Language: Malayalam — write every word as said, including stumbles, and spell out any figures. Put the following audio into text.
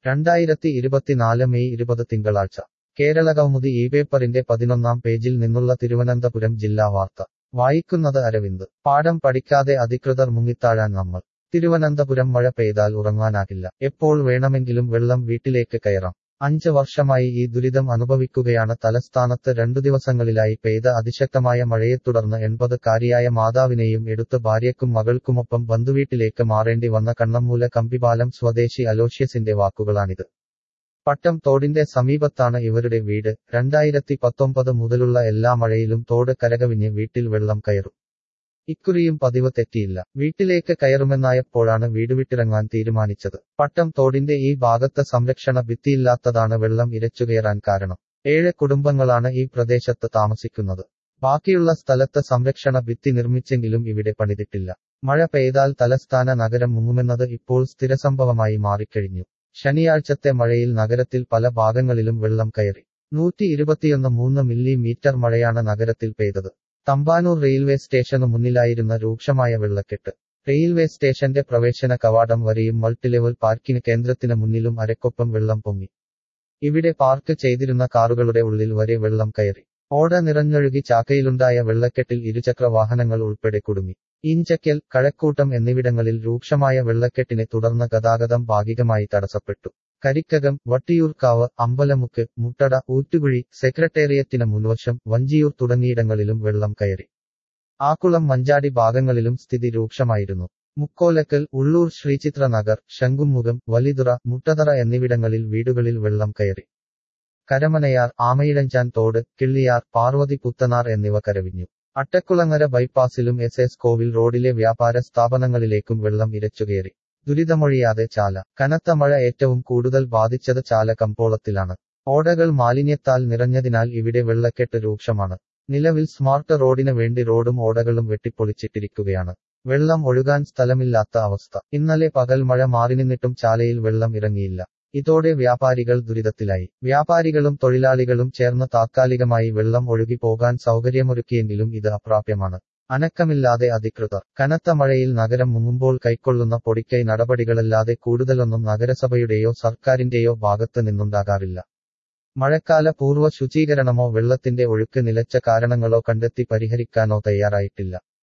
രണ്ടായിരത്തി ഇരുപത്തിനാല് മെയ് ഇരുപത് തിങ്കളാഴ്ച കേരള കൗമുദി ഈ പേപ്പറിന്റെ പതിനൊന്നാം പേജിൽ നിന്നുള്ള തിരുവനന്തപുരം ജില്ലാ വാർത്ത വായിക്കുന്നത് അരവിന്ദ്. പാഠം പഠിക്കാതെ അധികൃതർ മുങ്ങിത്താഴാൻ നമ്മൾ. തിരുവനന്തപുരം മഴ പെയ്താൽ ഉറങ്ങാനാകില്ല. എപ്പോൾ വേണമെങ്കിലും വെള്ളം വീട്ടിലേക്ക് കയറാം. അഞ്ച് വർഷമായി ഈ ദുരിതം അനുഭവിക്കുകയാണ് തലസ്ഥാനത്ത്. രണ്ടു ദിവസങ്ങളിലായി പെയ്ത അതിശക്തമായ മഴയെ തുടർന്ന് എൺപതുകാരിയായ മാതാവിനെയും എടുത്ത് ഭാര്യയ്ക്കും മകൾക്കുമൊപ്പം ബന്ധുവീട്ടിലേക്ക് മാറേണ്ടി വന്ന കണ്ണമ്മൂല കമ്പിപാലം സ്വദേശി അലോഷ്യസിന്റെ വാക്കുകളാണിത്. പട്ടം തോടിന്റെ സമീപത്താണ് ഇവരുടെ വീട്. രണ്ടായിരത്തി പത്തൊമ്പത് മുതലുള്ള എല്ലാ മഴയിലും തോട് കരകവിഞ്ഞ് വീട്ടിൽ വെള്ളം കയറും. ഇക്കുറിയും പതിവ് തെറ്റിയില്ല. വീട്ടിലേക്ക് കയറുമെന്നായപ്പോഴാണ് വീടുവിട്ടിറങ്ങാൻ തീരുമാനിച്ചത്. പട്ടം തോടിന്റെ ഈ ഭാഗത്ത് സംരക്ഷണ ഭിത്തിയില്ലാത്തതാണ് വെള്ളം ഇരച്ചുകയറാൻ കാരണം. ഏഴ് കുടുംബങ്ങളാണ് ഈ പ്രദേശത്ത് താമസിക്കുന്നത്. ബാക്കിയുള്ള സ്ഥലത്ത് സംരക്ഷണ ഭിത്തി നിർമ്മിച്ചെങ്കിലും ഇവിടെ പണിതിട്ടില്ല. മഴ പെയ്താൽ തലസ്ഥാന നഗരം മുങ്ങുമെന്നത് ഇപ്പോൾ സ്ഥിരസംഭവമായി മാറിക്കഴിഞ്ഞു. ശനിയാഴ്ചത്തെ മഴയിൽ നഗരത്തിൽ പല ഭാഗങ്ങളിലും വെള്ളം കയറി. നൂറ്റി ഇരുപത്തിയൊന്ന് മൂന്ന് മില്ലിമീറ്റർ മഴയാണ് നഗരത്തിൽ പെയ്തത്. തമ്പാനൂർ റെയിൽവേ സ്റ്റേഷനു മുന്നിലായിരുന്ന രൂക്ഷമായ വെള്ളക്കെട്ട് റെയിൽവേ സ്റ്റേഷന്റെ പ്രവേശന കവാടം വരെയും മൾട്ടിലെവൽ പാർക്കിംഗ് കേന്ദ്രത്തിന് മുന്നിലും അരക്കൊപ്പം വെള്ളം പൊങ്ങി. ഇവിടെ പാർക്ക് ചെയ്തിരുന്ന കാറുകളുടെ ഉള്ളിൽ വരെ വെള്ളം കയറി. ഓട നിറഞ്ഞൊഴുകി ചാക്കയിലുണ്ടായ വെള്ളക്കെട്ടിൽ ഇരുചക്ര വാഹനങ്ങൾ ഉൾപ്പെടെ കുടുങ്ങി. ഈഞ്ചക്കൽ, കഴക്കൂട്ടം എന്നിവിടങ്ങളിൽ രൂക്ഷമായ വെള്ളക്കെട്ടിനെ തുടർന്ന് ഗതാഗതം ഭാഗികമായി തടസ്സപ്പെട്ടു. കരിക്കകം, വട്ടിയൂർക്കാവ്, അമ്പലമുക്ക്, മുട്ടട, ഊറ്റുകുഴി, സെക്രട്ടേറിയറ്റിന് മുൻവശം, വഞ്ചിയൂർ തുടങ്ങിയിടങ്ങളിലും വെള്ളം കയറി. ആക്കുളം, മഞ്ചാടി ഭാഗങ്ങളിലും സ്ഥിതി രൂക്ഷമായിരുന്നു. മുക്കോലക്കൽ, ഉള്ളൂർ, ശ്രീചിത്ര നഗർ, ശംഖുമുഖം, വലിതുറ, മുട്ടതറ എന്നിവിടങ്ങളിൽ വീടുകളിൽ വെള്ളം കയറി. കരമനയാർ, ആമയിഴഞ്ചാൻ തോട്, കിള്ളിയാർ, പാർവതി പുത്തനാർ എന്നിവ കരവിഞ്ഞു. അട്ടക്കുളങ്ങര ബൈപ്പാസിലും എസ് എസ് കോവിൽ റോഡിലെ വ്യാപാര സ്ഥാപനങ്ങളിലേക്കും വെള്ളം ഇരച്ചുകയറി. ദുരിതമൊഴിയാതെ ചാല. കനത്ത മഴ ഏറ്റവും കൂടുതൽ ബാധിച്ചത് ചാല കമ്പോളത്തിലാണ്. ഓടകൾ മാലിന്യത്താൽ നിറഞ്ഞതിനാൽ ഇവിടെ വെള്ളക്കെട്ട് രൂക്ഷമാണ്. നിലവിൽ സ്മാർട്ട് റോഡിന് വേണ്ടി റോഡും ഓടകളും വെട്ടിപ്പൊളിച്ചിട്ടിരിക്കുകയാണ്. വെള്ളം ഒഴുകാൻ സ്ഥലമില്ലാത്ത അവസ്ഥ. ഇന്നലെ പകൽ മഴ മാറിനിന്നിട്ടും ചാലയിൽ വെള്ളം ഇറങ്ങിയില്ല. ഇതോടെ വ്യാപാരികൾ ദുരിതത്തിലായി. വ്യാപാരികളും തൊഴിലാളികളും ചേർന്ന് താത്കാലികമായി വെള്ളം ഒഴുകി പോകാൻ സൗകര്യമൊരുക്കിയെങ്കിലും ഇത് അപ്രാപ്യമാണ്. അനക്കമില്ലാതെ അധികൃതർ. കനത്ത മഴയിൽ നഗരം മുങ്ങുമ്പോൾ കൈക്കൊള്ളുന്ന പൊടിക്കൈ നടപടികളല്ലാതെ കൂടുതലൊന്നും നഗരസഭയുടെയോ സർക്കാരിന്റെയോ ഭാഗത്ത് നിന്നുണ്ടാകാറില്ല. മഴക്കാല പൂർവ്വ ശുചീകരണമോ വെള്ളത്തിന്റെ ഒഴുക്ക് നിലച്ച കാരണങ്ങളോ കണ്ടെത്തി പരിഹരിക്കാനോ തയ്യാറായിട്ടില്ല.